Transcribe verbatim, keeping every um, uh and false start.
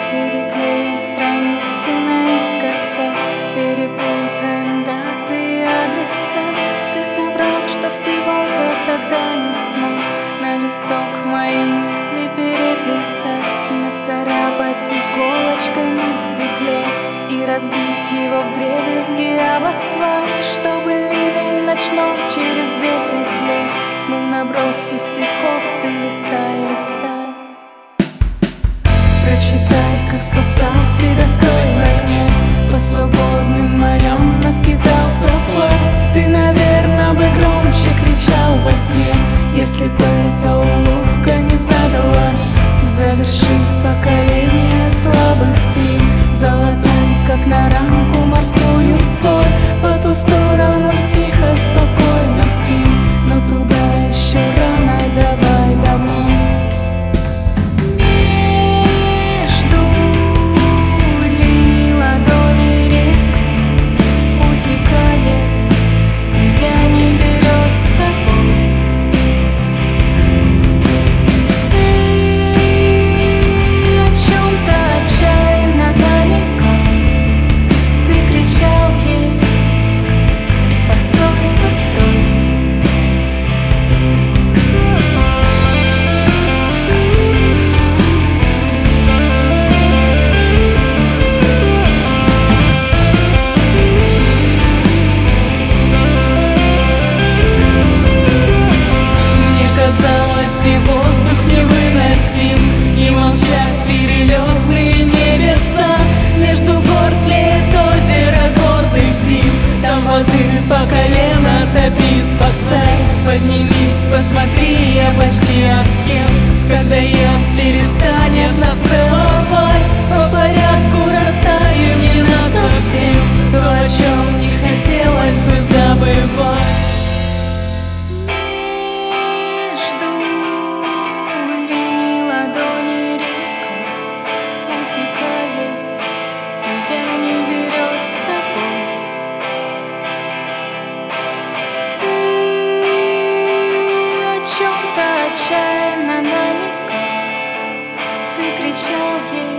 Переклеим страницы наискосок, перепутаем даты и адреса. Ты соврал, что всего-то тогда не смог на листок мои мысли переписать, нацарапать иголочкой на стекле и разбить его вдребезги об асфальт, чтобы ливень ночной через десять лет смыл наброски стихов, ты листай, листай. Прочитай, как спасал себя в той войне, по свободным морям наскитался всласть. Ты, наверное, бы громче кричал во сне, если бы эта уловка не задалась. Заверши поколение слабых спин, золотай, как на рамку морскую соль. По ту сторону тихо, спокойно спи, но туда еще рано, давай домой. По колено топи, спасай, поднимись, посмотри, я почти от стен. Когда я перестанет нас целовать, по порядку растаем не насовсем то, о чем не хотелось бы забывать. Между линий ладони река утекает, тебя не берет с собой. Чем-то отчаянно намекал, ты кричал ей.